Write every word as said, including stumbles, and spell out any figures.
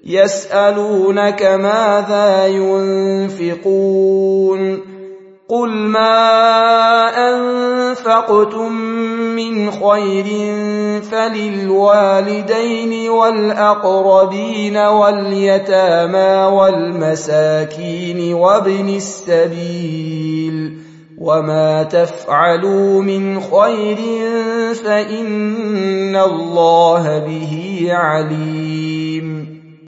يسألونك ماذا ينفقون قل ما أنفقتم من خير فللوالدين والأقربين واليتامى والمساكين وابن السبيل وما تفعلوا من خير فإن الله به عليم.